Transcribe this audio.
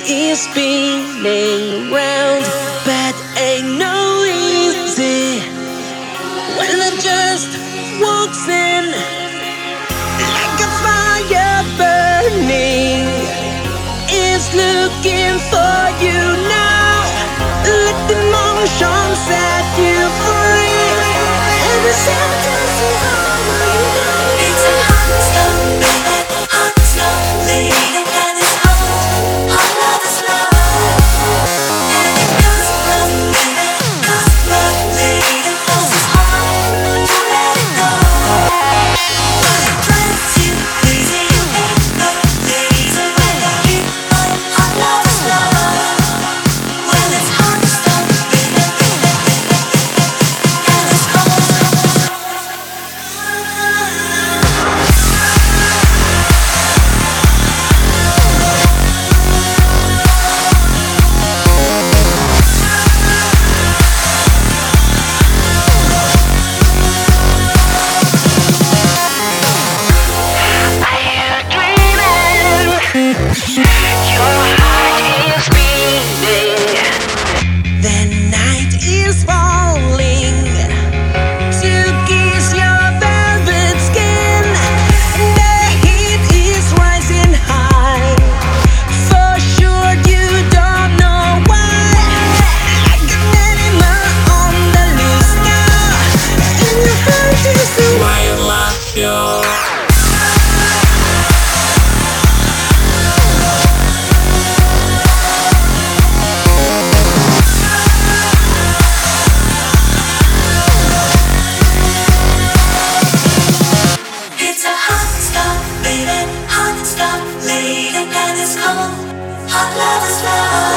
is spinning round, but ain't no easy when I just walks in like a fire burning. It's looking for you now. Let the motion set you free. Every sentence is all you know. It's a hot stop, baby, hot stop, leading and it's hot love is love. And it goes from baby, goes from leading, 'cause it's hard to let it go. But it drives you crazy, you ain't no lazy when you keep on hot love is love. When it's hot stop, baby, baby, baby, and it's cold. The night is falling to kiss your velvet skin. The heat is rising high. For sure you don't know why. Like an animal on the loose now. In your heart is the wildlife, yo. It's a hot stop, baby, hot stop, leading and it's cold. Hot love is love.